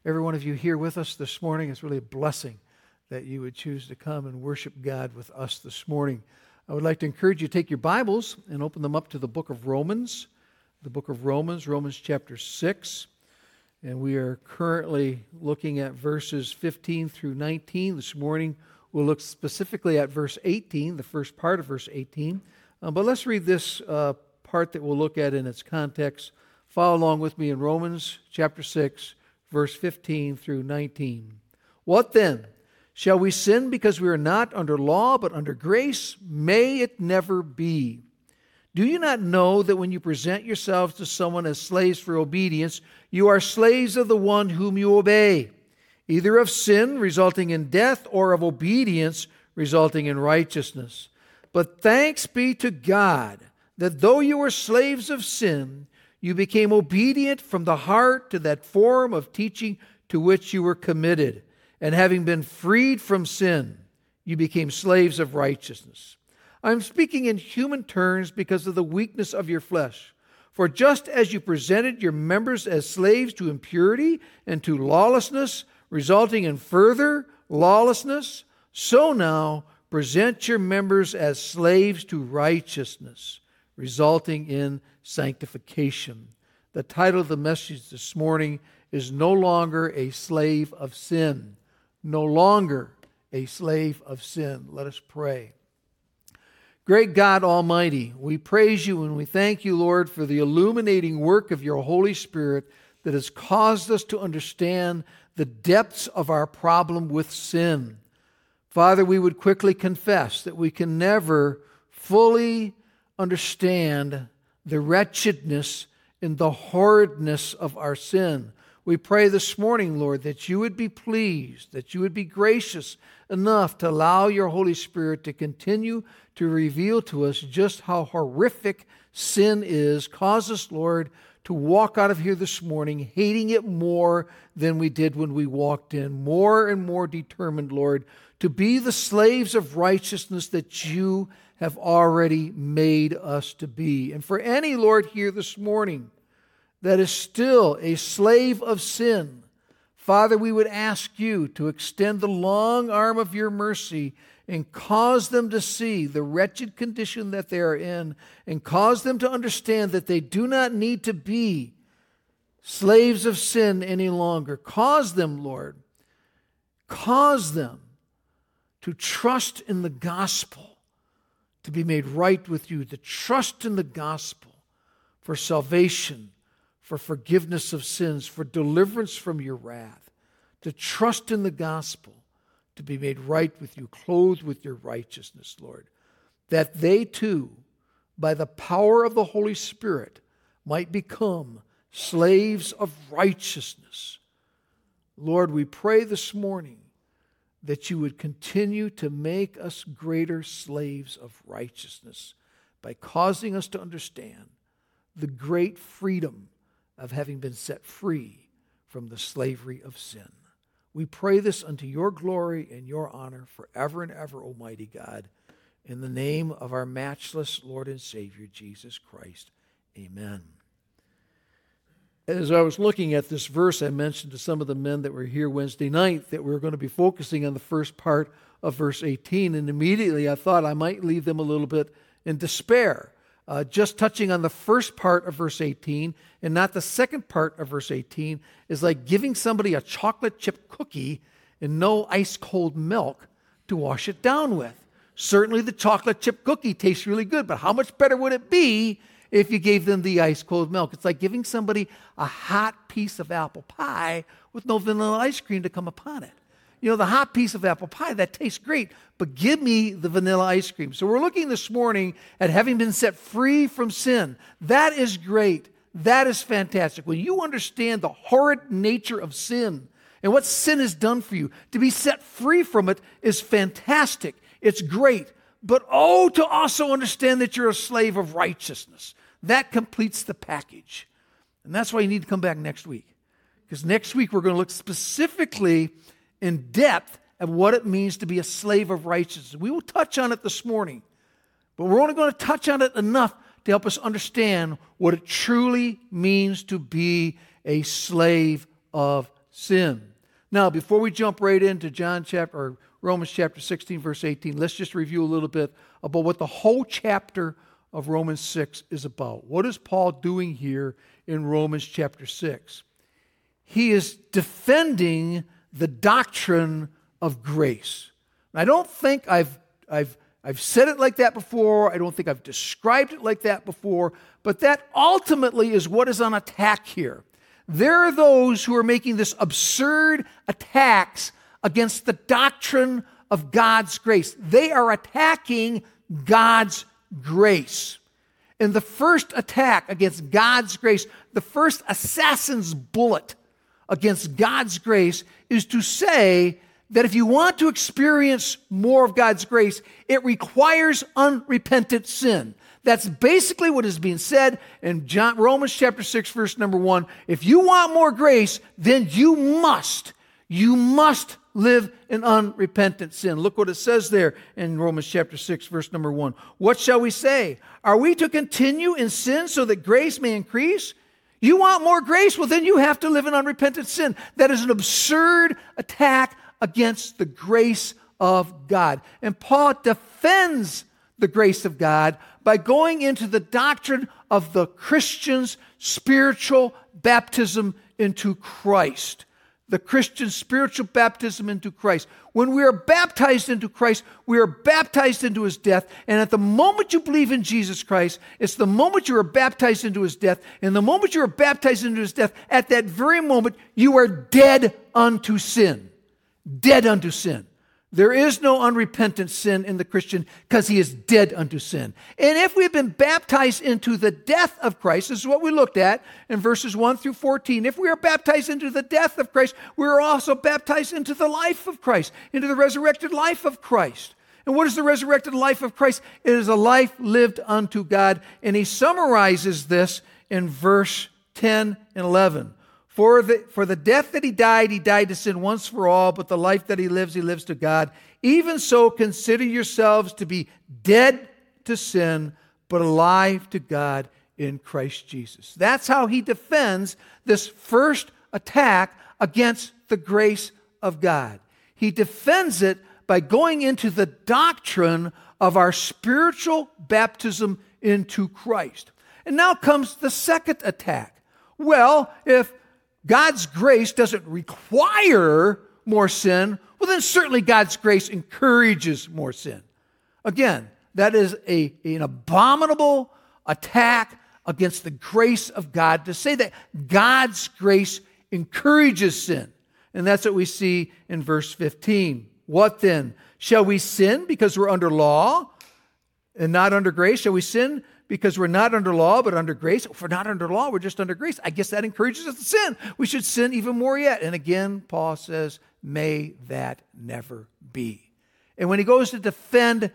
every one of you here with us this morning. It's really a blessing that you would choose to come and worship God with us this morning. I would like to encourage you to take your Bibles and open them up to the book of Romans. The book of Romans, Romans chapter 6. And we are currently looking at verses 15 through 19. This morning we'll look specifically at verse 18, the first part of verse 18. But let's read this part that we'll look at in its context. Follow along with me in Romans chapter 6, verse 15 through 19. What then? Shall we sin because we are not under law but under grace? May it never be. Do you not know that when you present yourselves to someone as slaves for obedience, you are slaves of the one whom you obey, either of sin resulting in death or of obedience resulting in righteousness? But thanks be to God that though you were slaves of sin, you became obedient from the heart to that form of teaching to which you were committed. And having been freed from sin, you became slaves of righteousness. I'm speaking in human terms because of the weakness of your flesh. For just as you presented your members as slaves to impurity and to lawlessness, resulting in further lawlessness, so now present your members as slaves to righteousness, resulting in sanctification. The title of the message this morning is No Longer a Slave of Sin. No longer a slave of sin. Let us pray. Great God Almighty, we praise you and we thank you, Lord, for the illuminating work of your Holy Spirit that has caused us to understand the depths of our problem with sin. Father, we would quickly confess that we can never fully understand the wretchedness and the horridness of our sin. We pray this morning, Lord, that you would be pleased, that you would be gracious enough to allow your Holy Spirit to continue to reveal to us just how horrific sin is. Cause us, Lord, to walk out of here this morning hating it more than we did when we walked in. More and more determined, Lord, to be the slaves of righteousness that you have already made us to be. And for any, Lord, here this morning that is still a slave of sin, Father, we would ask you to extend the long arm of your mercy and cause them to see the wretched condition that they are in, and cause them to understand that they do not need to be slaves of sin any longer. Cause them, Lord, cause them to trust in the gospel, to be made right with you, to trust in the gospel for salvation, for forgiveness of sins, for deliverance from your wrath, to trust in the gospel, to be made right with you, clothed with your righteousness, Lord, that they too, by the power of the Holy Spirit, might become slaves of righteousness. Lord, we pray this morning that you would continue to make us greater slaves of righteousness by causing us to understand the great freedom of having been set free from the slavery of sin. We pray this unto your glory and your honor forever and ever, Almighty God, in the name of our matchless Lord and Savior, Jesus Christ. Amen. As I was looking at this verse, I mentioned to some of the men that were here Wednesday night that we were going to be focusing on the first part of verse 18, and immediately I thought I might leave them a little bit in despair. Just touching on the first part of verse 18 and not the second part of verse 18 is like giving somebody a chocolate chip cookie and no ice cold milk to wash it down with. Certainly the chocolate chip cookie tastes really good, but how much better would it be if you gave them the ice cold milk? It's like giving somebody a hot piece of apple pie with no vanilla ice cream to come upon it. You know, the hot piece of apple pie, that tastes great, but give me the vanilla ice cream. So we're looking this morning at having been set free from sin. That is great. That is fantastic. When you understand the horrid nature of sin and what sin has done for you, to be set free from it is fantastic. It's great. But to also understand that you're a slave of righteousness. That completes the package. And that's why you need to come back next week. Because next week we're going to look specifically in depth at what it means to be a slave of righteousness. We will touch on it this morning, but we're only going to touch on it enough to help us understand what it truly means to be a slave of sin. Now, before we jump right into Romans chapter 16, verse 18, let's just review a little bit about what the whole chapter of Romans 6 is about. What is Paul doing here in Romans chapter 6? He is defending the doctrine of grace. I don't think I've said it like that before. I don't think I've described it like that before. But that ultimately is what is on attack here. There are those who are making this absurd attacks against the doctrine of God's grace. They are attacking God's grace. And the first attack against God's grace, the first assassin's bullet against God's grace is to say that if you want to experience more of God's grace, it requires unrepentant sin. That's basically what is being said in Romans chapter 6, verse number 1. If you want more grace, then you must live in unrepentant sin. Look what it says there in Romans chapter 6, verse number 1. What shall we say? Are we to continue in sin so that grace may increase? You want more grace? Well, then you have to live in unrepentant sin. That is an absurd attack against the grace of God. And Paul defends the grace of God by going into the doctrine of the Christian's spiritual baptism into Christ. The Christian spiritual baptism into Christ. When we are baptized into Christ, we are baptized into His death. And at the moment you believe in Jesus Christ, it's the moment you are baptized into His death. And the moment you are baptized into His death, at that very moment, you are dead unto sin. Dead unto sin. There is no unrepentant sin in the Christian because he is dead unto sin. And if we've been baptized into the death of Christ, this is what we looked at in verses 1 through 14. If we are baptized into the death of Christ, we are also baptized into the life of Christ, into the resurrected life of Christ. And what is the resurrected life of Christ? It is a life lived unto God. And he summarizes this in verse 10 and 11. For the death that he died to sin once for all, but the life that he lives to God. Even so, consider yourselves to be dead to sin, but alive to God in Christ Jesus. That's how he defends this first attack against the grace of God. He defends it by going into the doctrine of our spiritual baptism into Christ. And now comes the second attack. Well, if God's grace doesn't require more sin, well, then certainly God's grace encourages more sin. Again, that is an abominable attack against the grace of God to say that God's grace encourages sin. And that's what we see in verse 15. What then? Shall we sin because we're under law and not under grace? Shall we sin because we're not under law, but under grace? If we're not under law, we're just under grace. I guess that encourages us to sin. We should sin even more yet. And again, Paul says, may that never be. And when he goes to defend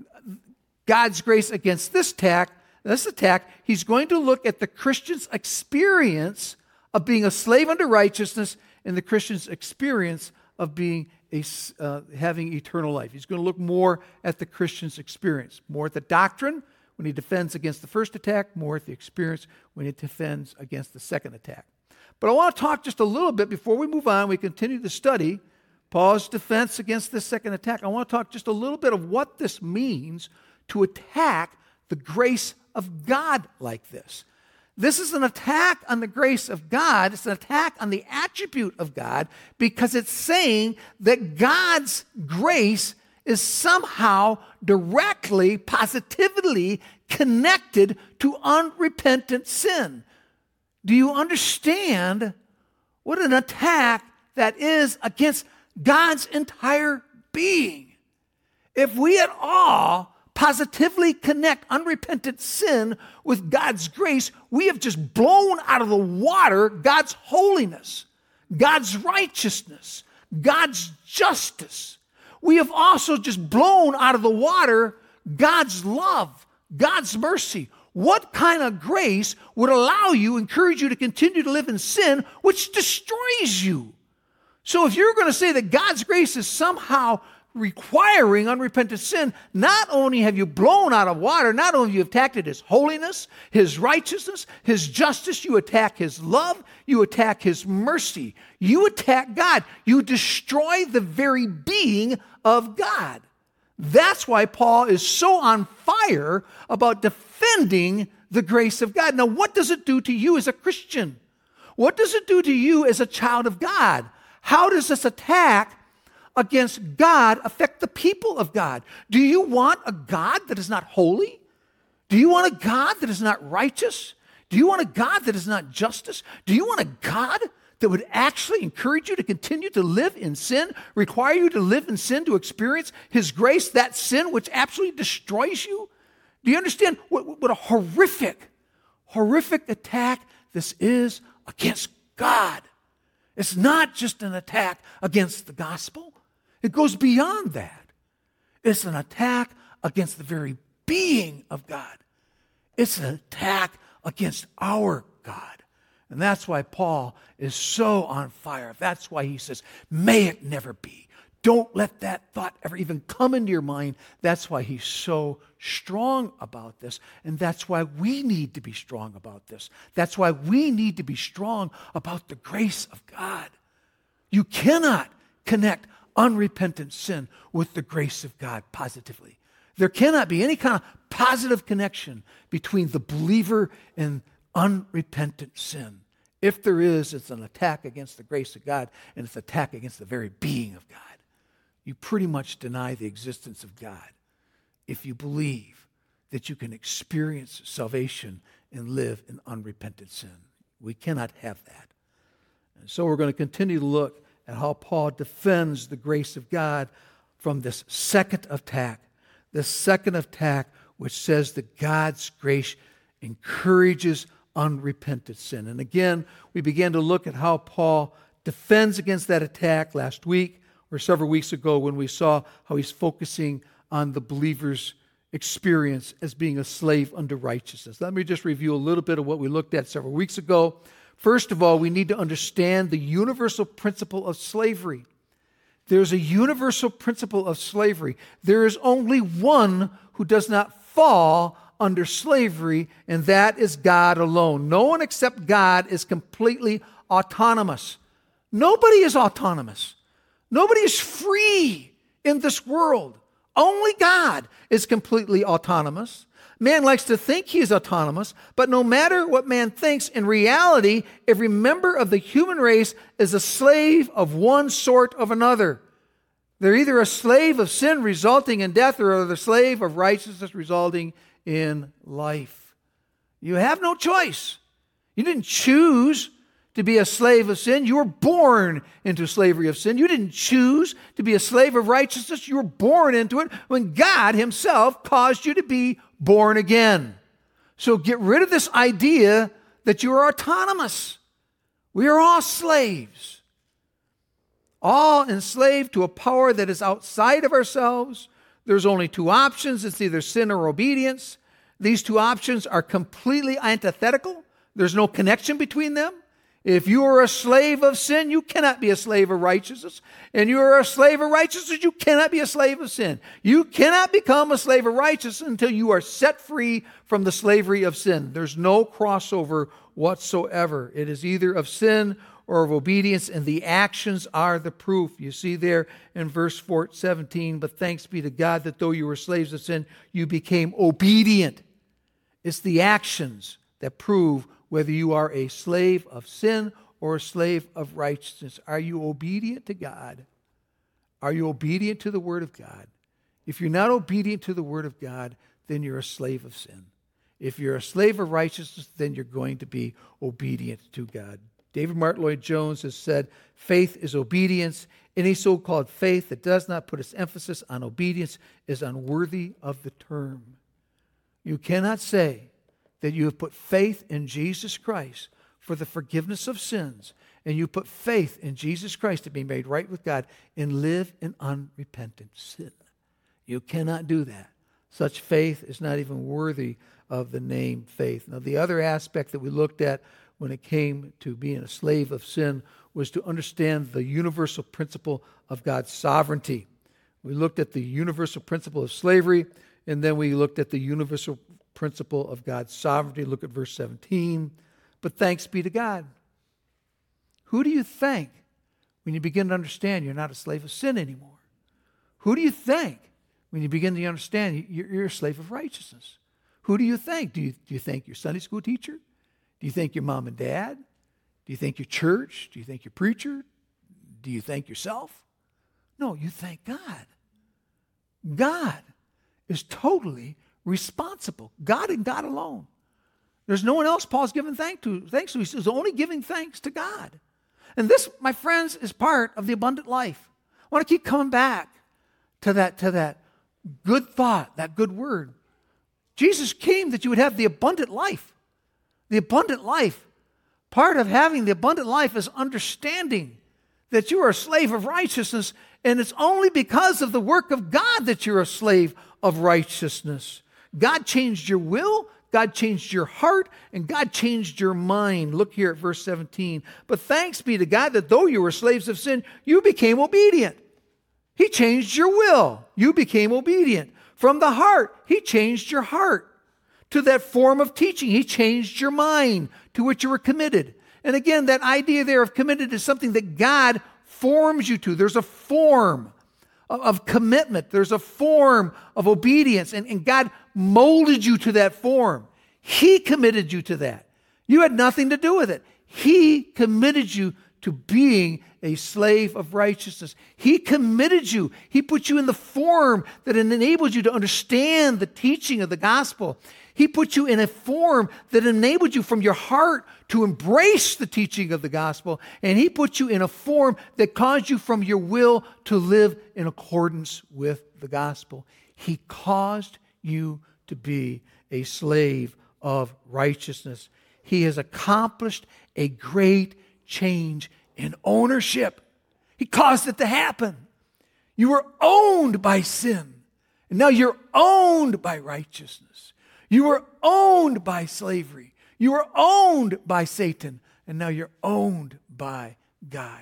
God's grace against this attack, he's going to look at the Christian's experience of being a slave under righteousness and the Christian's experience of being having eternal life. He's going to look more at the Christian's experience, more at the doctrine when he defends against the first attack, more at the experience when he defends against the second attack. But I want to talk just a little bit before we move on. We continue to study Paul's defense against this second attack. I want to talk just a little bit of what this means to attack the grace of God like this. This is an attack on the grace of God. It's an attack on the attribute of God because it's saying that God's grace is somehow directly, positively connected to unrepentant sin. Do you understand what an attack that is against God's entire being? If we at all positively connect unrepentant sin with God's grace, we have just blown out of the water God's holiness, God's righteousness, God's justice. We have also just blown out of the water God's love, God's mercy. What kind of grace would encourage you to continue to live in sin, which destroys you? So if you're going to say that God's grace is somehow requiring unrepentant sin, not only have you blown out of water, not only have you attacked His holiness, His righteousness, His justice, you attack His love, you attack His mercy, you attack God. You destroy the very being of God. That's why Paul is so on fire about defending the grace of God. Now, what does it do to you as a Christian? What does it do to you as a child of God? How does this attack against God affect the people of God? Do you want a God that is not holy? Do you want a God that is not righteous? Do you want a God that is not justice? Do you want a God that would actually encourage you to continue to live in sin, require you to live in sin to experience His grace, that sin which absolutely destroys you? Do you understand what a horrific attack this is against God? It's not just an attack against the gospel. It goes beyond that. It's an attack against the very being of God. It's an attack against our God. And that's why Paul is so on fire. That's why he says, may it never be. Don't let that thought ever even come into your mind. That's why he's so strong about this. And that's why we need to be strong about this. That's why we need to be strong about the grace of God. You cannot connect unrepentant sin with the grace of God positively. There cannot be any kind of positive connection between the believer and unrepentant sin. If there is, it's an attack against the grace of God, and it's an attack against the very being of God. You pretty much deny the existence of God if you believe that you can experience salvation and live in unrepentant sin. We cannot have that. And so we're going to continue to look at how Paul defends the grace of God from this second attack. The second attack which says that God's grace encourages unrepentant sin. And again, we began to look at how Paul defends against that attack last week or several weeks ago when we saw how he's focusing on the believer's experience as being a slave under righteousness. Let me just review a little bit of what we looked at several weeks ago. First of all, we need to understand the universal principle of slavery. There's a universal principle of slavery. There is only one who does not fall under slavery, and that is God alone. No one except God is completely autonomous. Nobody is autonomous. Nobody is free in this world. Only God is completely autonomous. Man likes to think he is autonomous, but no matter what man thinks, in reality, every member of the human race is a slave of one sort or another. They're either a slave of sin resulting in death or the slave of righteousness resulting in life. You have no choice. You didn't choose to be a slave of sin. You were born into slavery of sin. You didn't choose to be a slave of righteousness. You were born into it when God Himself caused you to be born again. So get rid of this idea that you are autonomous. We are all slaves. All enslaved to a power that is outside of ourselves. There's only two options. It's either sin or obedience. These two options are completely antithetical. There's no connection between them. If you are a slave of sin, you cannot be a slave of righteousness. And you are a slave of righteousness, you cannot be a slave of sin. You cannot become a slave of righteousness until you are set free from the slavery of sin. There's no crossover whatsoever. It is either of sin or of obedience, and the actions are the proof. You see there in verse 17, but thanks be to God that though you were slaves of sin, you became obedient. It's the actions that prove whether you are a slave of sin or a slave of righteousness. Are you obedient to God? Are you obedient to the Word of God? If you're not obedient to the Word of God, then you're a slave of sin. If you're a slave of righteousness, then you're going to be obedient to God. David Martin Lloyd-Jones has said, faith is obedience. Any so-called faith that does not put its emphasis on obedience is unworthy of the term. You cannot say that you have put faith in Jesus Christ for the forgiveness of sins, and you put faith in Jesus Christ to be made right with God and live in unrepentant sin. You cannot do that. Such faith is not even worthy of the name faith. Now, the other aspect that we looked at when it came to being a slave of sin was to understand the universal principle of God's sovereignty. We looked at the universal principle of slavery, and then we looked at the universal principle of God's sovereignty. Look at verse 17. But thanks be to God. Who do you thank when you begin to understand you're not a slave of sin anymore? Who do you thank when you begin to understand you're a slave of righteousness? Who do you thank? Do you thank your Sunday school teacher? Do you thank your mom and dad? Do you thank your church? Do you thank your preacher? Do you thank yourself? No, you thank God. God is totally responsible. God and God alone. There's no one else Paul's giving thanks to. He's only giving thanks to God. And this, my friends, is part of the abundant life. I want to keep coming back to that good thought, that good word. Jesus came that you would have the abundant life. The abundant life. Part of having the abundant life is understanding that you are a slave of righteousness, and it's only because of the work of God that you're a slave of righteousness. God changed your will, God changed your heart, and God changed your mind. Look here at verse 17. But thanks be to God that though you were slaves of sin, you became obedient. He changed your will. You became obedient. From the heart, He changed your heart. To that form of teaching, He changed your mind to which you were committed. And again, that idea there of committed is something that God forms you to. There's a form of commitment. There's a form of obedience. And God molded you to that form. He committed you to that. You had nothing to do with it. He committed you to being a slave of righteousness. He committed you. He put you in the form that enabled you to understand the teaching of the gospel. He put you in a form that enabled you from your heart to embrace the teaching of the gospel. And He put you in a form that caused you from your will to live in accordance with the gospel. He caused you to be a slave of righteousness. He has accomplished a great change in ownership. He caused it to happen. You were owned by sin, and now you're owned by righteousness. You were owned by slavery. You were owned by Satan, and now you're owned by God.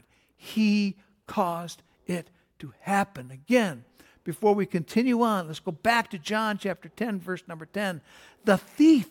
He caused it to happen. Again, before we continue on, let's go back to John chapter 10, verse number 10. The thief,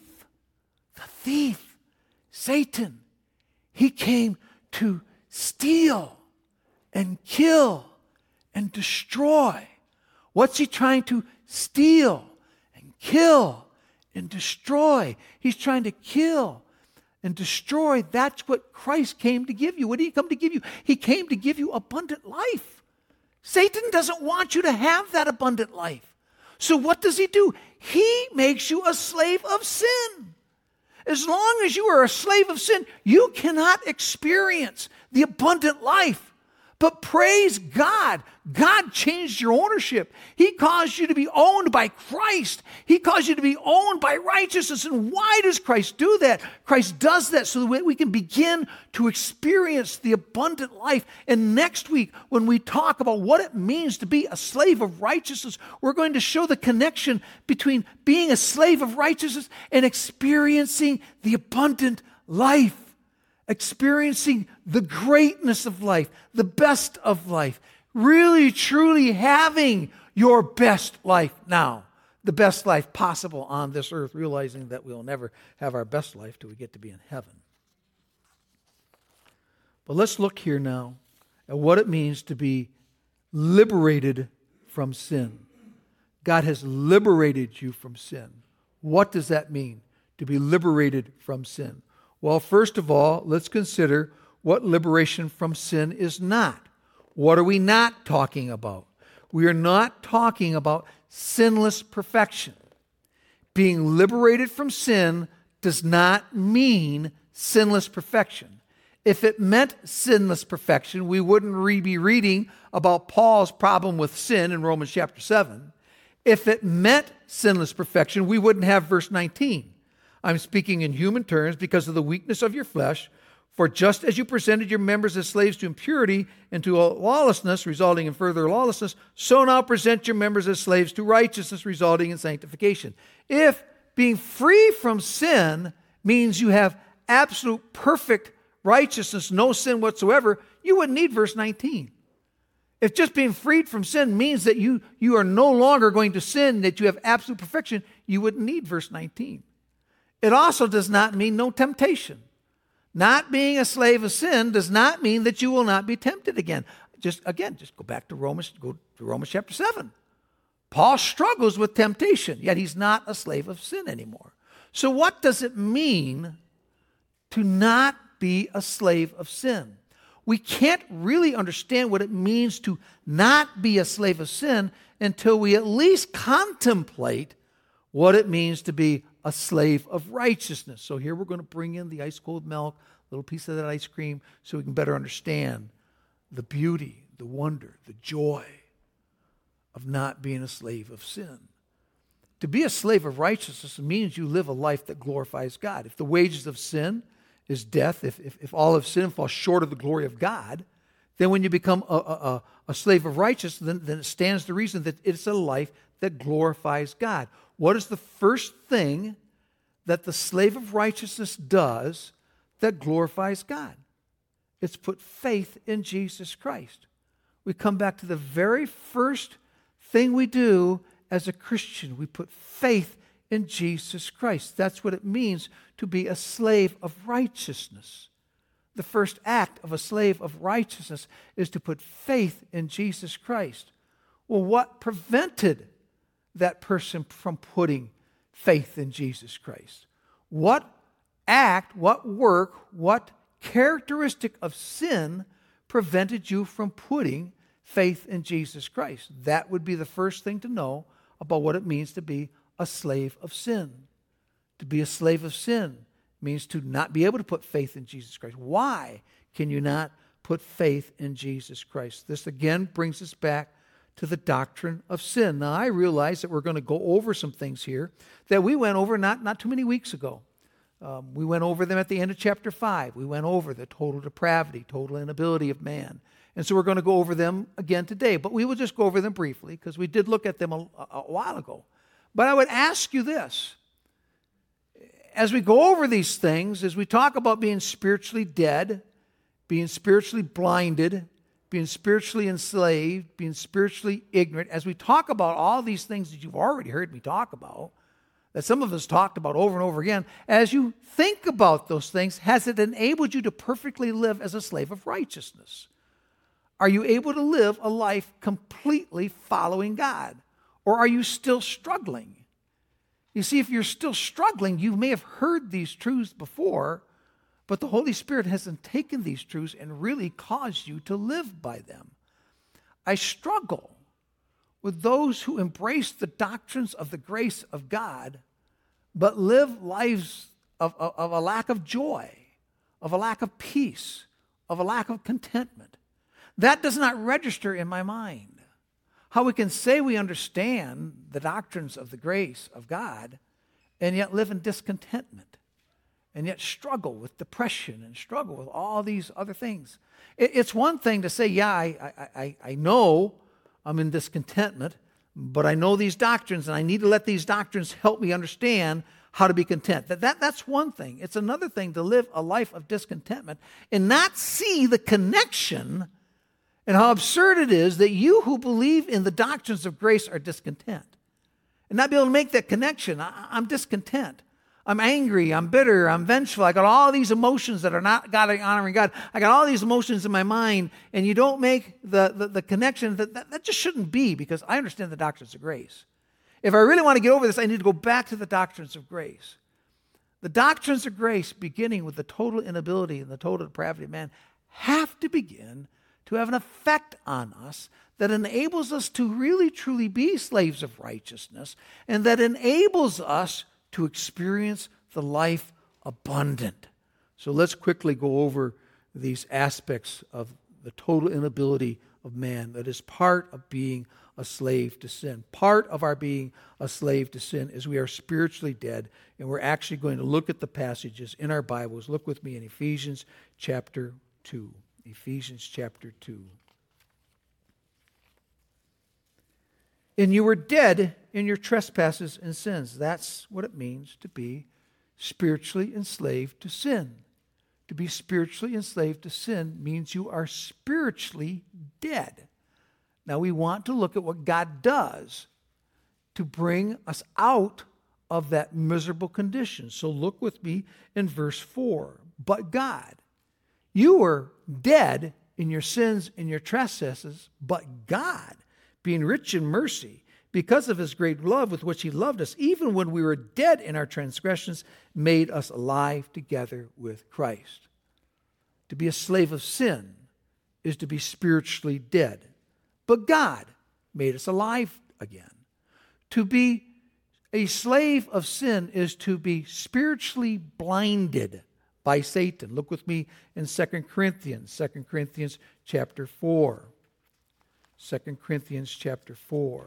Satan, he came to steal and kill and destroy. What's he trying to steal and kill and destroy? He's trying to kill and destroy. That's what Christ came to give you. What did He come to give you? He came to give you abundant life. Satan doesn't want you to have that abundant life. So what does he do? He makes you a slave of sin. As long as you are a slave of sin, you cannot experience the abundant life. But praise God, God changed your ownership. He caused you to be owned by Christ. He caused you to be owned by righteousness. And why does Christ do that? Christ does that so that we can begin to experience the abundant life. And next week, when we talk about what it means to be a slave of righteousness, we're going to show the connection between being a slave of righteousness and experiencing the abundant life. Experiencing the greatness of life, the best of life, really, truly having your best life now, the best life possible on this earth, realizing that we'll never have our best life till we get to be in heaven. But let's look here now at what it means to be liberated from sin. God has liberated you from sin. What does that mean, to be liberated from sin? Well, first of all, let's consider what liberation from sin is not. What are we not talking about? We are not talking about sinless perfection. Being liberated from sin does not mean sinless perfection. If it meant sinless perfection, we wouldn't be reading about Paul's problem with sin in Romans chapter 7. If it meant sinless perfection, we wouldn't have verse 19. I'm speaking in human terms because of the weakness of your flesh. For just as you presented your members as slaves to impurity and to lawlessness, resulting in further lawlessness, so now present your members as slaves to righteousness, resulting in sanctification. If being free from sin means you have absolute perfect righteousness, no sin whatsoever, you wouldn't need verse 19. If just being freed from sin means that you are no longer going to sin, that you have absolute perfection, you wouldn't need verse 19. It also does not mean no temptation. Not being a slave of sin does not mean that you will not be tempted again. Just go back to Romans chapter 7. Paul struggles with temptation, yet he's not a slave of sin anymore. So what does it mean to not be a slave of sin? We can't really understand what it means to not be a slave of sin until we at least contemplate what it means to be a slave of righteousness. So here we're going to bring in the ice cold milk, a little piece of that ice cream, so we can better understand the beauty, the wonder, the joy of not being a slave of sin. To be a slave of righteousness means you live a life that glorifies God. If the wages of sin is death, if all of sin falls short of the glory of God, then when you become a slave of righteousness, then it stands to reason that it's a life that glorifies God. What is the first thing that the slave of righteousness does that glorifies God? It's put faith in Jesus Christ. We come back to the very first thing we do as a Christian. We put faith in Jesus Christ. That's what it means to be a slave of righteousness. The first act of a slave of righteousness is to put faith in Jesus Christ. Well, what prevented that person from putting faith in Jesus Christ? What act, what work, what characteristic of sin prevented you from putting faith in Jesus Christ? That would be the first thing to know about what it means to be a slave of sin. To be a slave of sin means to not be able to put faith in Jesus Christ. Why can you not put faith in Jesus Christ? This again brings us back to the doctrine of sin. Now I realize that we're going to go over some things here that we went over not too many weeks ago. We went over them at the end of chapter 5. We went over the total depravity, total inability of man. And so we're going to go over them again today. But we will just go over them briefly because we did look at them a while ago. But I would ask you this. As we go over these things, as we talk about being spiritually dead, being spiritually blinded, being spiritually enslaved, being spiritually ignorant, as we talk about all these things that you've already heard me talk about, that some of us talked about over and over again, as you think about those things, has it enabled you to perfectly live as a slave of righteousness? Are you able to live a life completely following God? Or are you still struggling? You see, if you're still struggling, you may have heard these truths before, but the Holy Spirit hasn't taken these truths and really caused you to live by them. I struggle with those who embrace the doctrines of the grace of God, but live lives of a lack of joy, of a lack of peace, of a lack of contentment. That does not register in my mind. How we can say we understand the doctrines of the grace of God and yet live in discontentment and yet struggle with depression and struggle with all these other things. It's one thing to say, yeah, I know I'm in discontentment, but I know these doctrines and I need to let these doctrines help me understand how to be content. That's one thing. It's another thing to live a life of discontentment and not see the connection and how absurd it is that you who believe in the doctrines of grace are discontent. And not be able to make that connection. I'm discontent. I'm angry. I'm bitter. I'm vengeful. I got all these emotions that are not God honoring God. I got all these emotions in my mind. And you don't make the connection that just shouldn't be, because I understand the doctrines of grace. If I really want to get over this, I need to go back to the doctrines of grace. The doctrines of grace, beginning with the total inability and the total depravity of man, have to begin to have an effect on us that enables us to really truly be slaves of righteousness, and that enables us to experience the life abundant. So let's quickly go over these aspects of the total inability of man that is part of being a slave to sin. Part of our being a slave to sin is we are spiritually dead, and we're actually going to look at the passages in our Bibles. Look with me in Ephesians chapter 2. Ephesians chapter 2. And you were dead in your trespasses and sins. That's what it means to be spiritually enslaved to sin. To be spiritually enslaved to sin means you are spiritually dead. Now we want to look at what God does to bring us out of that miserable condition. So look with me in verse 4. But God, you were dead in your sins and your trespasses, but God, being rich in mercy, because of his great love with which he loved us, even when we were dead in our transgressions, made us alive together with Christ. To be a slave of sin is to be spiritually dead. But God made us alive again. To be a slave of sin is to be spiritually blinded by Satan. Look with me in 2 Corinthians chapter 4. 2 Corinthians chapter 4.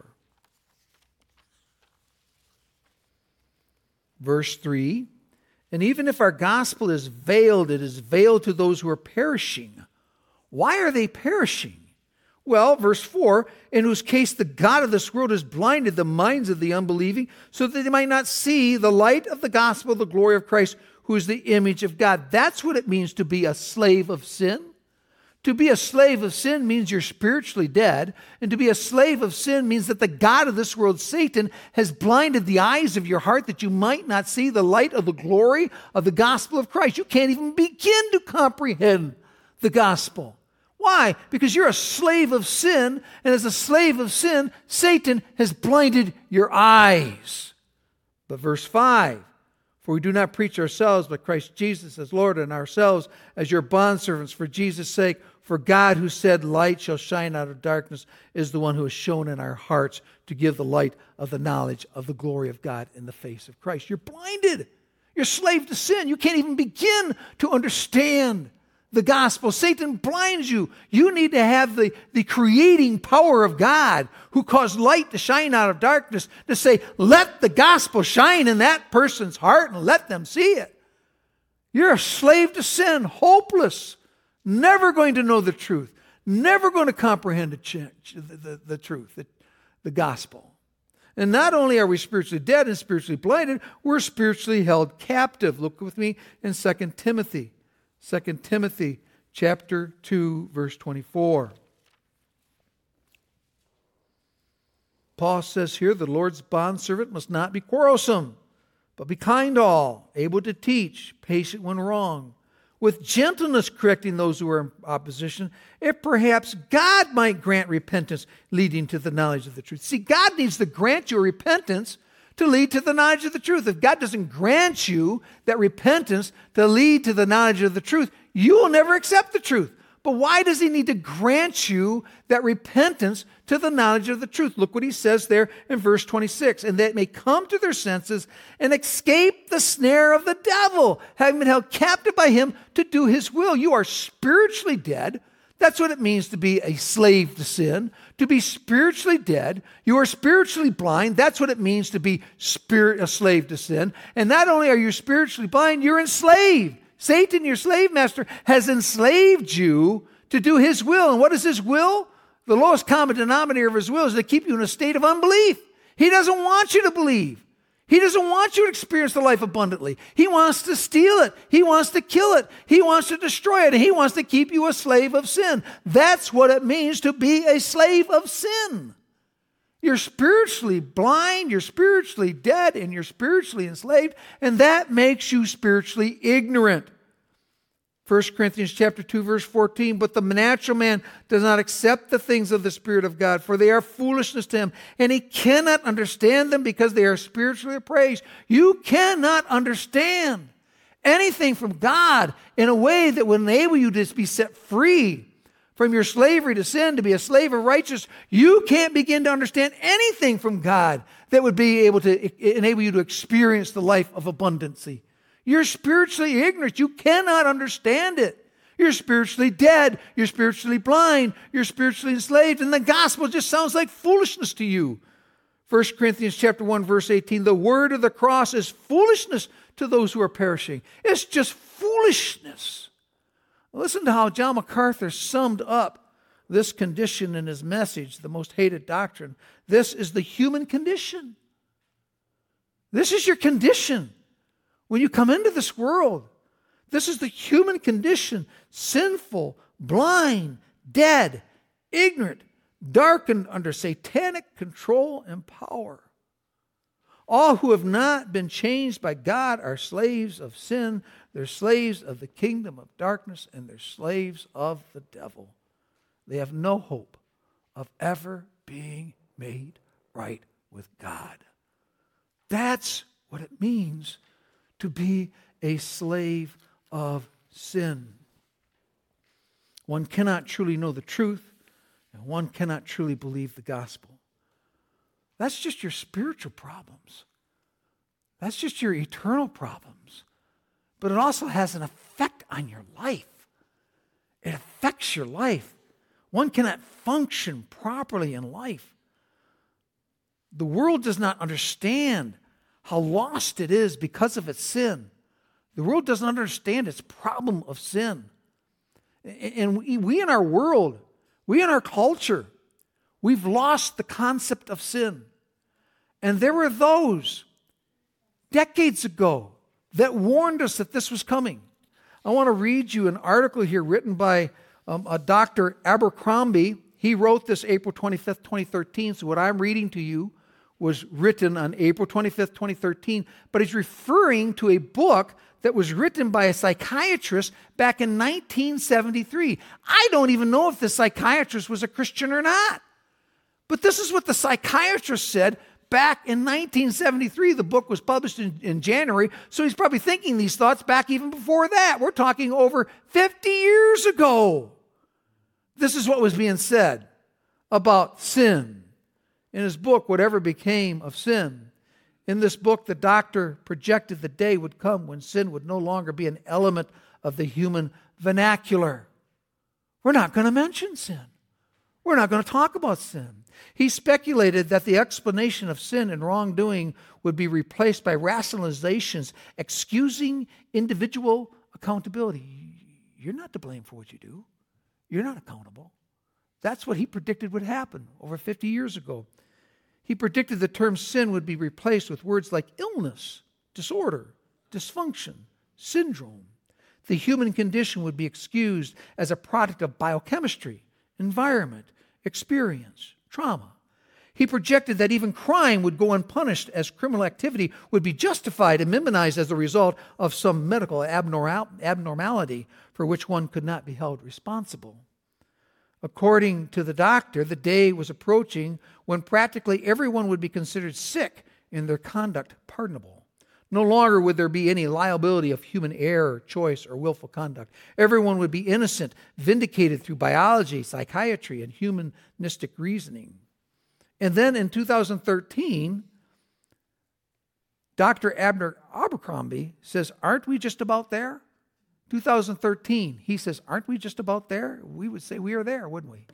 Verse 3, and even if our gospel is veiled, it is veiled to those who are perishing. Why are they perishing? Well, verse 4, in whose case the God of this world has blinded the minds of the unbelieving, so that they might not see the light of the gospel of the glory of Christ, who is the image of God. That's what it means to be a slave of sin. To be a slave of sin means you're spiritually dead. And to be a slave of sin means that the God of this world, Satan, has blinded the eyes of your heart that you might not see the light of the glory of the gospel of Christ. You can't even begin to comprehend the gospel. Why? Because you're a slave of sin, and as a slave of sin, Satan has blinded your eyes. But verse 5, for we do not preach ourselves, but Christ Jesus as Lord, and ourselves as your bondservants for Jesus' sake. For God, who said, light shall shine out of darkness, is the one who has shown in our hearts to give the light of the knowledge of the glory of God in the face of Christ. You're blinded. You're slave to sin. You can't even begin to understand the gospel. Satan blinds you. You need to have the creating power of God, who caused light to shine out of darkness, to say, let the gospel shine in that person's heart and let them see it. You're a slave to sin, hopeless, never going to know the truth, never going to comprehend the truth, the gospel. And not only are we spiritually dead and spiritually blinded, we're spiritually held captive. Look with me in 2 Timothy. 2 Timothy chapter 2, verse 24. Paul says here, the Lord's bondservant must not be quarrelsome, but be kind to all, able to teach, patient when wrong, with gentleness correcting those who are in opposition, if perhaps God might grant repentance leading to the knowledge of the truth. See, God needs to grant you repentance to lead to the knowledge of the truth. If God doesn't grant you that repentance to lead to the knowledge of the truth, you will never accept the truth. But why does he need to grant you that repentance to the knowledge of the truth? Look what he says there in verse 26. And that may come to their senses and escape the snare of the devil, having been held captive by him to do his will. You are spiritually dead. That's what it means to be a slave to sin, to be spiritually dead. You are spiritually blind. That's what it means to be a slave to sin. And not only are you spiritually blind, you're enslaved. Satan, your slave master, has enslaved you to do his will. And what is his will? The lowest common denominator of his will is to keep you in a state of unbelief. He doesn't want you to believe. He doesn't want you to experience the life abundantly. He wants to steal it. He wants to kill it. He wants to destroy it. And he wants to keep you a slave of sin. That's what it means to be a slave of sin. You're spiritually blind, you're spiritually dead, and you're spiritually enslaved, and that makes you spiritually ignorant. 1 Corinthians chapter 2, verse 14, but the natural man does not accept the things of the Spirit of God, for they are foolishness to him, and he cannot understand them because they are spiritually appraised. You cannot understand anything from God in a way that will enable you to be set free from your slavery to sin, to be a slave of righteousness. You can't begin to understand anything from God that would be able to enable you to experience the life of abundancy. You're spiritually ignorant. You cannot understand it. You're spiritually dead. You're spiritually blind. You're spiritually enslaved. And the gospel just sounds like foolishness to you. 1 Corinthians chapter 1, verse 18, the word of the cross is foolishness to those who are perishing. It's just foolishness. Listen to how John MacArthur summed up this condition in his message, The Most Hated Doctrine. This is the human condition. This is your condition when you come into this world. This is the human condition, sinful, blind, dead, ignorant, darkened under satanic control and power. All who have not been changed by God are slaves of sin. They're slaves of the kingdom of darkness, and they're slaves of the devil. They have no hope of ever being made right with God. That's what it means to be a slave of sin. One cannot truly know the truth, and one cannot truly believe the gospel. That's just your spiritual problems. That's just your eternal problems. But it also has an effect on your life. It affects your life. One cannot function properly in life. The world does not understand how lost it is because of its sin. The world doesn't understand its problem of sin. And we in our world, we in our culture, we've lost the concept of sin. And there were those decades ago that warned us that this was coming. I want to read you an article here written by a Dr. Abercrombie. He wrote this April 25th, 2013. So what I'm reading to you was written on April 25th, 2013. But he's referring to a book that was written by a psychiatrist back in 1973. I don't even know if the psychiatrist was a Christian or not. But this is what the psychiatrist said back in 1973. The book was published in January, so he's probably thinking these thoughts back even before that. We're talking over 50 years ago. This is what was being said about sin. In his book, Whatever Became of Sin, in this book, the doctor projected the day would come when sin would no longer be an element of the human vernacular. We're not going to mention sin. We're not going to talk about sin. He speculated that the explanation of sin and wrongdoing would be replaced by rationalizations excusing individual accountability. You're not to blame for what you do. You're not accountable. That's what he predicted would happen over 50 years ago. He predicted the term sin would be replaced with words like illness, disorder, dysfunction, syndrome. The human condition would be excused as a product of biochemistry, environment, experience, trauma. He projected that even crime would go unpunished, as criminal activity would be justified and minimized as a result of some medical abnormality for which one could not be held responsible. According to the doctor, the day was approaching when practically everyone would be considered sick and their conduct pardonable. No longer would there be any liability of human error, choice, or willful conduct. Everyone would be innocent, vindicated through biology, psychiatry, and humanistic reasoning. And then in 2013, Dr. Abner Abercrombie says, aren't we just about there? 2013, he says, aren't we just about there? We would say we are there, wouldn't we?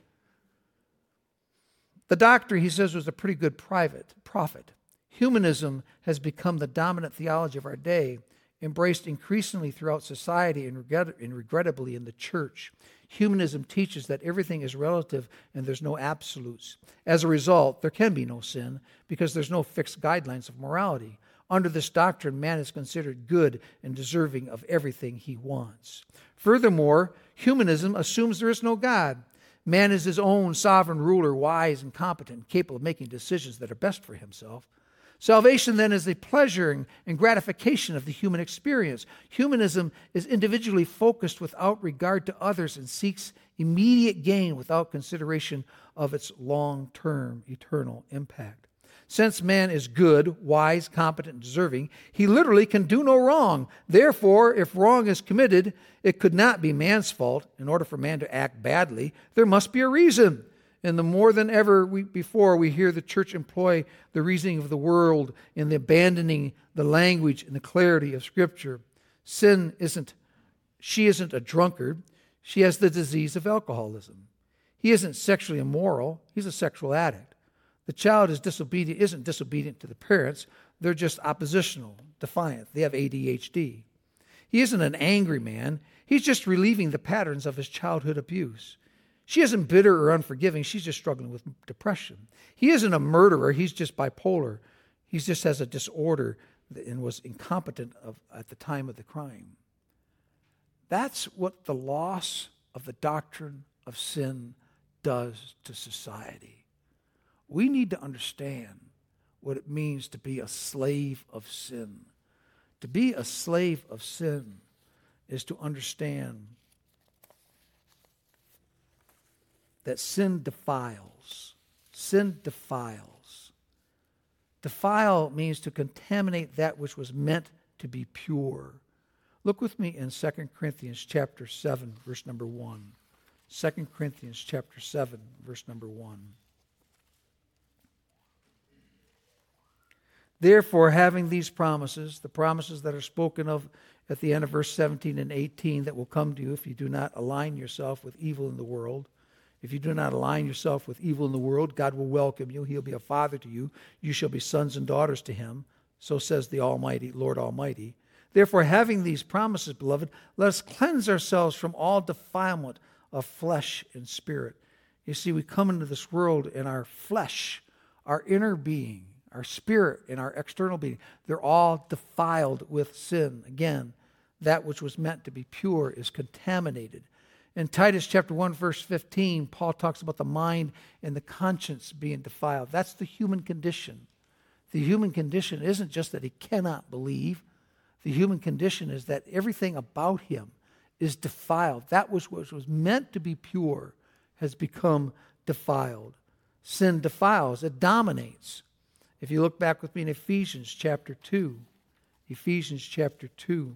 The doctor, he says, was a pretty good prophet. Humanism has become the dominant theology of our day, embraced increasingly throughout society and regrettably in the church. Humanism teaches that everything is relative and there's no absolutes. As a result, there can be no sin because there's no fixed guidelines of morality. Under this doctrine, man is considered good and deserving of everything he wants. Furthermore, humanism assumes there is no God. Man is his own sovereign ruler, wise and competent, capable of making decisions that are best for himself. Salvation, then, is the pleasure and gratification of the human experience. Humanism is individually focused without regard to others and seeks immediate gain without consideration of its long-term eternal impact. Since man is good, wise, competent, and deserving, he literally can do no wrong. Therefore, if wrong is committed, it could not be man's fault. In order for man to act badly, there must be a reason. And the more than ever before, we hear the church employ the reasoning of the world in the abandoning the language and the clarity of Scripture. She isn't a drunkard. She has the disease of alcoholism. He isn't sexually immoral. He's a sexual addict. The child isn't disobedient to the parents. They're just oppositional, defiant. They have ADHD. He isn't an angry man. He's just relieving the patterns of his childhood abuse. She isn't bitter or unforgiving. She's just struggling with depression. He isn't a murderer. He's just bipolar. He just has a disorder and was incompetent at the time of the crime. That's what the loss of the doctrine of sin does to society. We need to understand what it means to be a slave of sin. To be a slave of sin is to understand that sin defiles. Sin defiles. Defile means to contaminate that which was meant to be pure. Look with me in 2 Corinthians chapter 7, verse number 1. 2 Corinthians chapter 7, verse number 1. Therefore, having these promises, the promises that are spoken of at the end of verse 17 and 18 that will come to you if you do not align yourself with evil in the world. If you do not align yourself with evil in the world, God will welcome you. He'll be a father to you. You shall be sons and daughters to him. So says the Almighty, Lord Almighty. Therefore, having these promises, beloved, let us cleanse ourselves from all defilement of flesh and spirit. You see, we come into this world and our flesh, our inner being, our spirit, and our external being, they're all defiled with sin. Again, that which was meant to be pure is contaminated. In Titus chapter 1, verse 15, Paul talks about the mind and the conscience being defiled. That's the human condition. The human condition isn't just that he cannot believe. The human condition is that everything about him is defiled. That which was meant to be pure has become defiled. Sin defiles. It dominates. If you look back with me in Ephesians chapter 2, Ephesians chapter 2,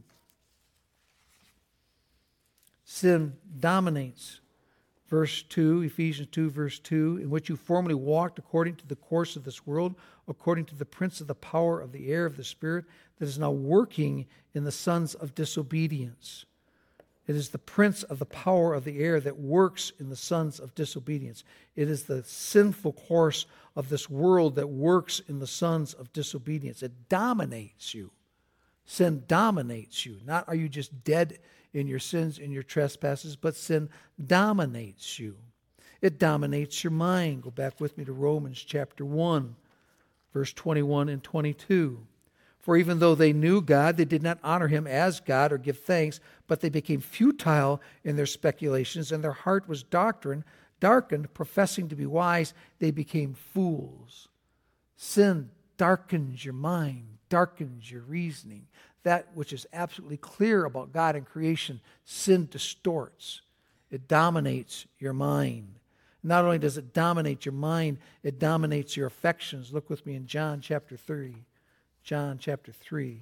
sin dominates. Verse 2, Ephesians 2, verse 2, in which you formerly walked according to the course of this world, according to the prince of the power of the air of the Spirit that is now working in the sons of disobedience. It is the prince of the power of the air that works in the sons of disobedience. It is the sinful course of this world that works in the sons of disobedience. It dominates you. Sin dominates you. Not are you just dead in your sins and your trespasses, but sin dominates you. It dominates your mind. Go back with me to Romans chapter 1, verse 21 and 22. For even though they knew God, they did not honor him as God or give thanks, but they became futile in their speculations, and their heart was darkened. Professing to be wise, they became fools. Sin darkens your mind, darkens your reasoning. That which is absolutely clear about God and creation, sin distorts. It dominates your mind. Not only does it dominate your mind, it dominates your affections. Look with me in John chapter 3. John chapter 3.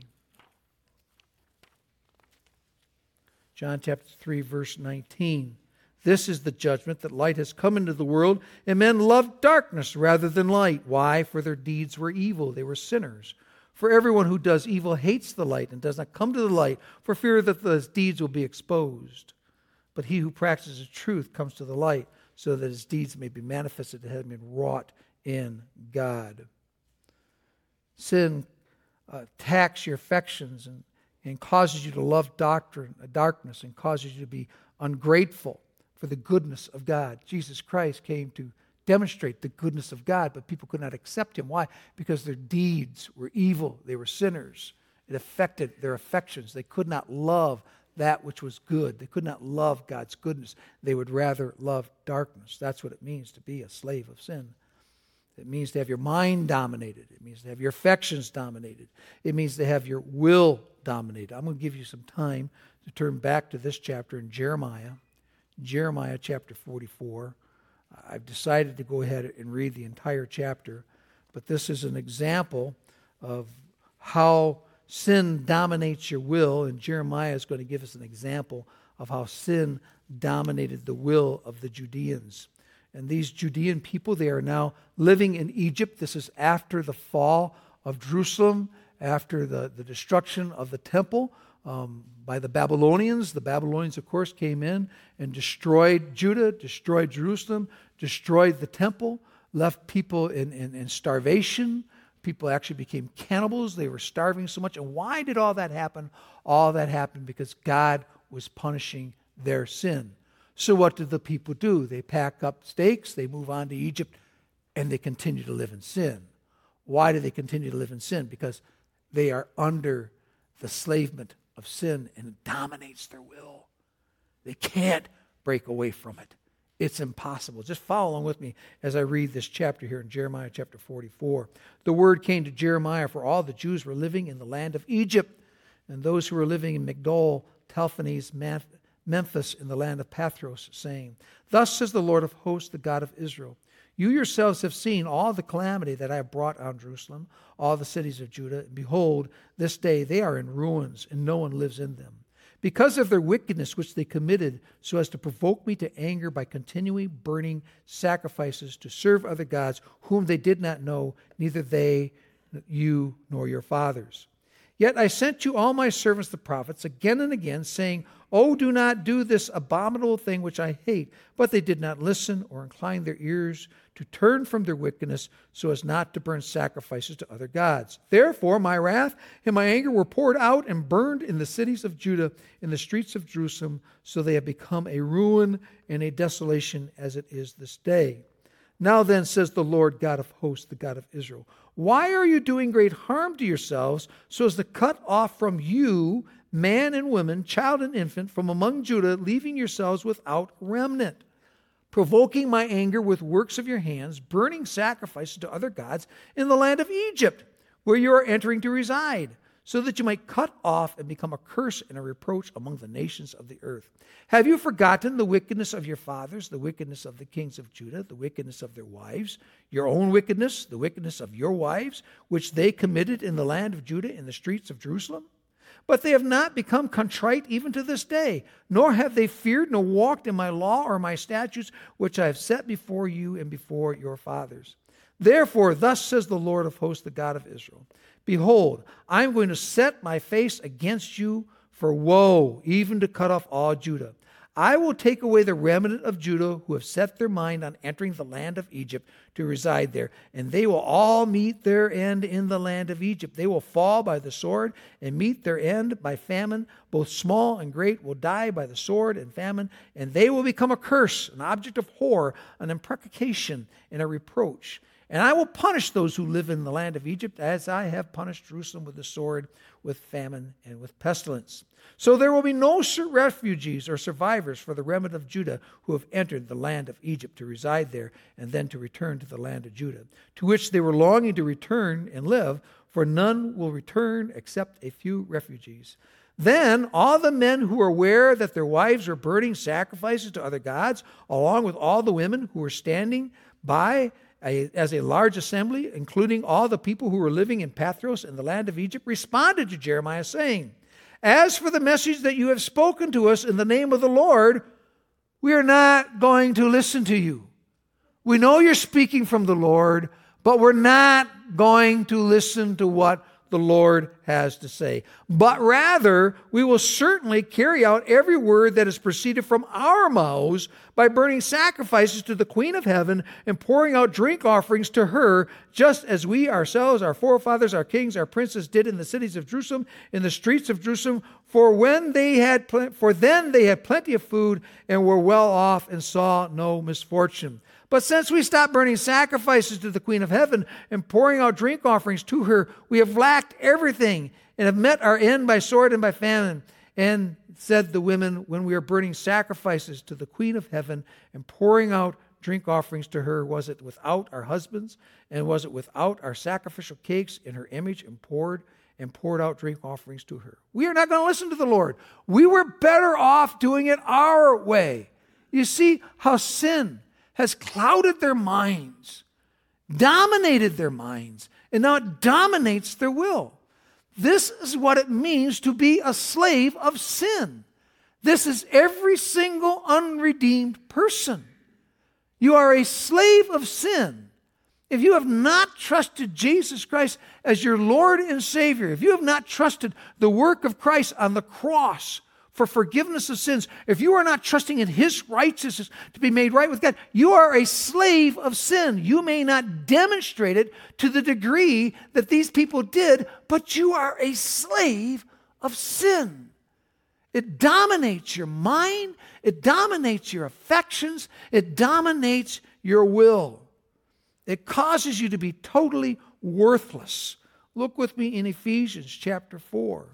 John chapter 3, verse 19. This is the judgment, that light has come into the world, and men loved darkness rather than light. Why? For their deeds were evil. They were sinners. For everyone who does evil hates the light and does not come to the light for fear that his deeds will be exposed. But he who practices truth comes to the light so that his deeds may be manifested to have been wrought in God. Sin attacks your affections and causes you to love darkness and causes you to be ungrateful for the goodness of God. Jesus Christ came to demonstrate the goodness of God, but people could not accept him. Why? Because their deeds were evil. They were sinners. It affected their affections. They could not love that which was good. They could not love God's goodness. They would rather love darkness. That's what it means to be a slave of sin. It means to have your mind dominated. It means to have your affections dominated. It means to have your will dominated. I'm going to give you some time to turn back to this chapter in Jeremiah. Jeremiah chapter 44. I've decided to go ahead and read the entire chapter, but this is an example of how sin dominates your will, and Jeremiah is going to give us an example of how sin dominated the will of the Judeans. And these Judean people, they are now living in Egypt. This is after the fall of Jerusalem, after the destruction of the temple by the Babylonians. The Babylonians, of course, came in and destroyed Judah, destroyed Jerusalem, destroyed the temple, left people in starvation. People actually became cannibals. They were starving so much. And why did all that happen? All that happened because God was punishing their sin. So what did the people do? They pack up stakes, they move on to Egypt, and they continue to live in sin. Why do they continue to live in sin? Because they are under the enslavement of sin, and it dominates their will. They can't break away from it. It's impossible. Just follow along with me as I read this chapter here in Jeremiah chapter 44. The word came to Jeremiah, for all the Jews were living in the land of Egypt, and those who were living in Migdol, Telphanes, Memphis, in the land of Pathros, saying, Thus says the Lord of hosts, the God of Israel, you yourselves have seen all the calamity that I have brought on Jerusalem, all the cities of Judah. And behold, this day they are in ruins, and no one lives in them. Because of their wickedness which they committed, so as to provoke me to anger by continually burning sacrifices to serve other gods, whom they did not know, neither they, you, nor your fathers. Yet I sent you all my servants the prophets again and again, saying, Oh, do not do this abominable thing which I hate. But they did not listen or incline their ears to turn from their wickedness, so as not to burn sacrifices to other gods. Therefore my wrath and my anger were poured out and burned in the cities of Judah, in the streets of Jerusalem, so they have become a ruin and a desolation as it is this day. Now then, says the Lord God of hosts, the God of Israel, why are you doing great harm to yourselves, so as to cut off from you man and woman, child and infant, from among Judah, leaving yourselves without remnant, provoking my anger with works of your hands, burning sacrifices to other gods in the land of Egypt, where you are entering to reside, so that you might cut off and become a curse and a reproach among the nations of the earth? Have you forgotten the wickedness of your fathers, the wickedness of the kings of Judah, the wickedness of their wives, your own wickedness, the wickedness of your wives, which they committed in the land of Judah in the streets of Jerusalem? But they have not become contrite even to this day, nor have they feared nor walked in my law or my statutes, which I have set before you and before your fathers. Therefore, thus says the Lord of hosts, the God of Israel, Behold, I am going to set my face against you for woe, even to cut off all Judah. I will take away the remnant of Judah who have set their mind on entering the land of Egypt to reside there, and they will all meet their end in the land of Egypt. They will fall by the sword and meet their end by famine. Both small and great will die by the sword and famine, and they will become a curse, an object of horror, an imprecation, and a reproach. And I will punish those who live in the land of Egypt, as I have punished Jerusalem with the sword, with famine, and with pestilence. So there will be no refugees or survivors for the remnant of Judah who have entered the land of Egypt to reside there, and then to return to the land of Judah, to which they were longing to return and live, for none will return except a few refugees. Then all the men who were aware that their wives were burning sacrifices to other gods, along with all the women who were standing by as a large assembly, including all the people who were living in Pathros in the land of Egypt, responded to Jeremiah, saying, As for the message that you have spoken to us in the name of the Lord, we are not going to listen to you. We know you're speaking from the Lord, but we're not going to listen to what the Lord has to say. But rather, we will certainly carry out every word that has proceeded from our mouths by burning sacrifices to the Queen of Heaven and pouring out drink offerings to her, just as we ourselves, our forefathers, our kings, our princes did in the cities of Jerusalem, in the streets of Jerusalem. For then they had plenty of food and were well off and saw no misfortune. But since we stopped burning sacrifices to the Queen of Heaven and pouring out drink offerings to her, we have lacked everything and have met our end by sword and by famine. And said the women, when we are burning sacrifices to the Queen of Heaven and pouring out drink offerings to her, was it without our husbands, and was it without our sacrificial cakes in her image, and poured out drink offerings to her? We are not going to listen to the Lord. We were better off doing it our way. You see how sin has clouded their minds, dominated their minds, and now it dominates their will. This is what it means to be a slave of sin. This is every single unredeemed person. You are a slave of sin. If you have not trusted Jesus Christ as your Lord and Savior, if you have not trusted the work of Christ on the cross for forgiveness of sins, if you are not trusting in His righteousness to be made right with God, you are a slave of sin. You may not demonstrate it to the degree that these people did, but you are a slave of sin. It dominates your mind, it dominates your affections, it dominates your will. It causes you to be totally worthless. Look with me in Ephesians chapter 4.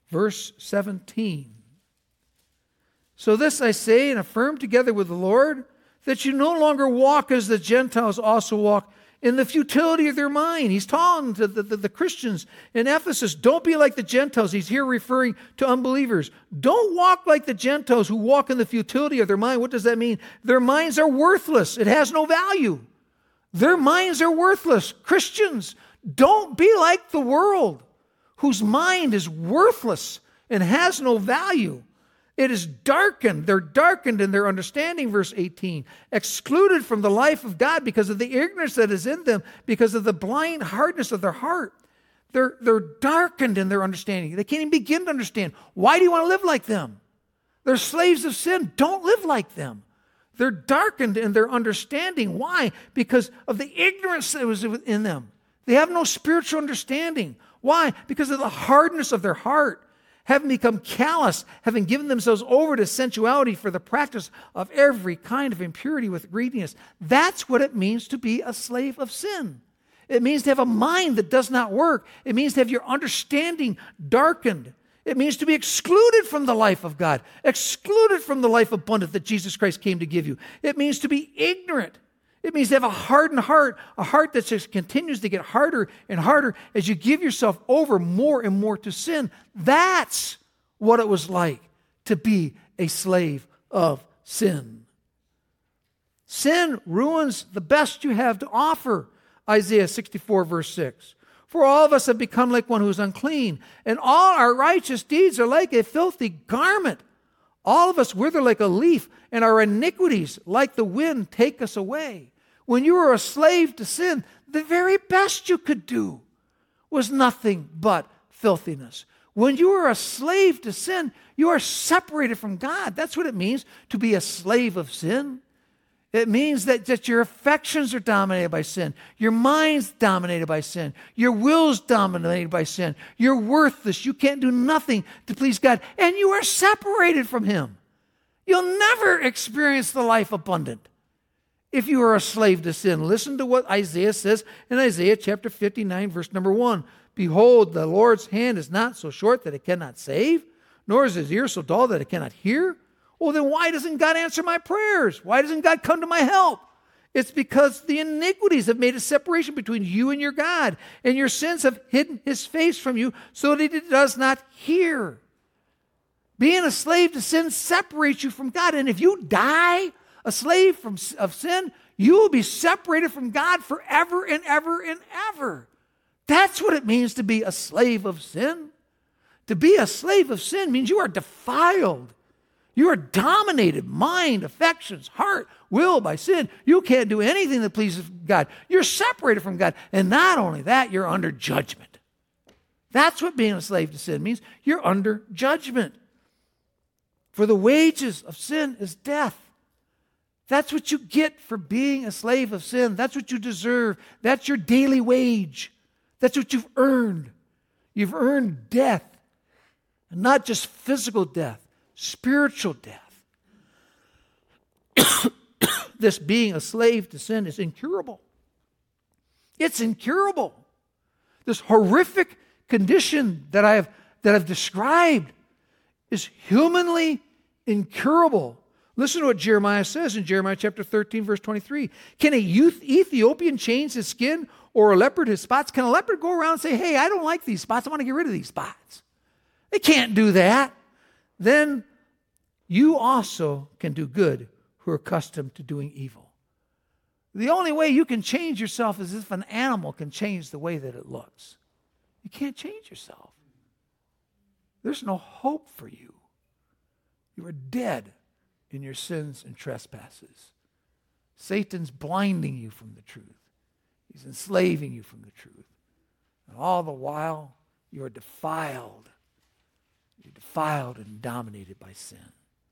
Verse 17. So this I say and affirm together with the Lord, that you no longer walk as the Gentiles also walk in the futility of their mind. He's telling to the Christians in Ephesus, don't be like the Gentiles. He's here referring to unbelievers. Don't walk like the Gentiles who walk in the futility of their mind. What does that mean? Their minds are worthless. It has no value. Their minds are worthless. Christians, don't be like the world whose mind is worthless and has no value. It is darkened. They're darkened in their understanding, verse 18. Excluded from the life of God because of the ignorance that is in them, because of the blind hardness of their heart. They're darkened in their understanding. They can't even begin to understand. Why do you want to live like them? They're slaves of sin. Don't live like them. They're darkened in their understanding. Why? Because of the ignorance that was in them. They have no spiritual understanding. Why? Because of the hardness of their heart. Having become callous, having given themselves over to sensuality for the practice of every kind of impurity with greediness. That's what it means to be a slave of sin. It means to have a mind that does not work. It means to have your understanding darkened. It means to be excluded from the life of God, excluded from the life abundant that Jesus Christ came to give you. It means to be ignorant. It means to have a hardened heart, a heart that just continues to get harder and harder as you give yourself over more and more to sin. That's what it was like to be a slave of sin. Sin ruins the best you have to offer. Isaiah 64, verse 6. For all of us have become like one who is unclean, and all our righteous deeds are like a filthy garment. All of us wither like a leaf, and our iniquities, like the wind, take us away. When you were a slave to sin, the very best you could do was nothing but filthiness. When you are a slave to sin, you are separated from God. That's what it means to be a slave of sin. It means that your affections are dominated by sin. Your mind's dominated by sin. Your will's dominated by sin. You're worthless. You can't do nothing to please God. And you are separated from Him. You'll never experience the life abundant if you are a slave to sin. Listen to what Isaiah says in Isaiah chapter 59, verse number 1. Behold, the Lord's hand is not so short that it cannot save, nor is His ear so dull that it cannot hear. Well, then why doesn't God answer my prayers? Why doesn't God come to my help? It's because the iniquities have made a separation between you and your God, and your sins have hidden His face from you so that He does not hear. Being a slave to sin separates you from God, and if you die a slave of sin, you will be separated from God forever and ever and ever. That's what it means to be a slave of sin. To be a slave of sin means you are defiled. You are dominated, mind, affections, heart, will by sin. You can't do anything that pleases God. You're separated from God. And not only that, you're under judgment. That's what being a slave to sin means. You're under judgment. For the wages of sin is death. That's what you get for being a slave of sin. That's what you deserve. That's your daily wage. That's what you've earned. You've earned death. And not just physical death. Spiritual death. This being a slave to sin is incurable. It's incurable. This horrific condition that I've described is humanly incurable. Listen to what Jeremiah says in Jeremiah chapter 13, verse 23. Can a Ethiopian change his skin, or a leopard his spots? Can a leopard go around and say, hey, I don't like these spots, I want to get rid of these spots? They can't do that. Then you also can do good who are accustomed to doing evil. The only way you can change yourself is if an animal can change the way that it looks. You can't change yourself. There's no hope for you. You are dead in your sins and trespasses. Satan's blinding you from the truth. He's enslaving you from the truth. And all the while, you are defiled. You're defiled and dominated by sin.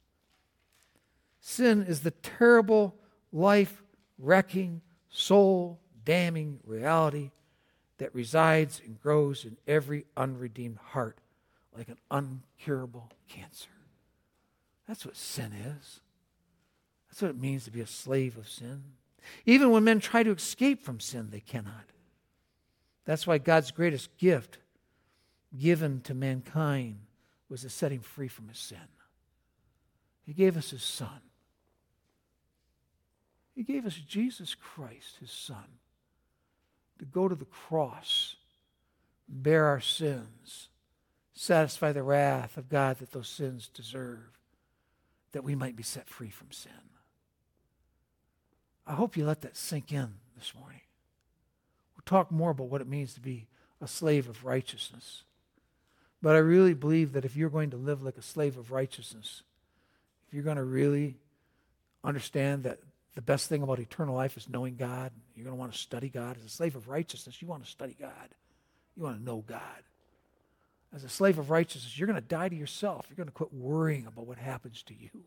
Sin is the terrible, life-wrecking, soul-damning reality that resides and grows in every unredeemed heart like an uncurable cancer. That's what sin is. That's what it means to be a slave of sin. Even when men try to escape from sin, they cannot. That's why God's greatest gift given to mankind was to set him free from his sin. He gave us his Son. He gave us Jesus Christ, his Son, to go to the cross, bear our sins, satisfy the wrath of God that those sins deserve, that we might be set free from sin. I hope you let that sink in this morning. We'll talk more about what it means to be a slave of righteousness. But I really believe that if you're going to live like a slave of righteousness, if you're going to really understand that the best thing about eternal life is knowing God, you're going to want to study God. As a slave of righteousness, you want to study God. You want to know God. As a slave of righteousness, you're going to die to yourself. You're going to quit worrying about what happens to you.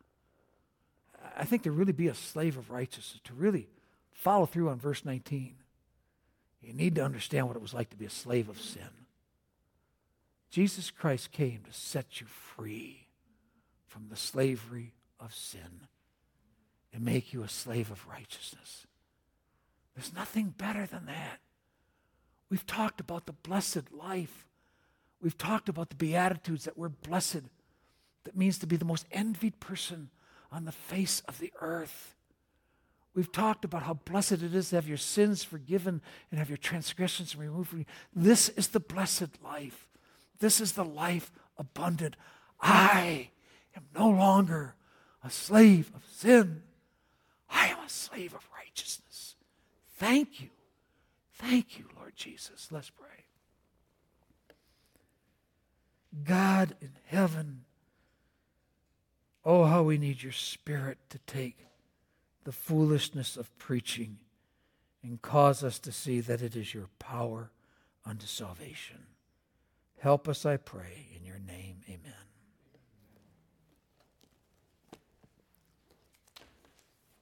I think to really be a slave of righteousness, to really follow through on verse 19, you need to understand what it was like to be a slave of sin. Jesus Christ came to set you free from the slavery of sin and make you a slave of righteousness. There's nothing better than that. We've talked about the blessed life. We've talked about the Beatitudes, that we're blessed. That means to be the most envied person on the face of the earth. We've talked about how blessed it is to have your sins forgiven and have your transgressions removed from you. This is the blessed life. This is the life abundant. I am no longer a slave of sin. I am a slave of righteousness. Thank you. Thank you, Lord Jesus. Let's pray. God in heaven, oh, how we need your Spirit to take the foolishness of preaching and cause us to see that it is your power unto salvation. Help us, I pray, in your name. Amen.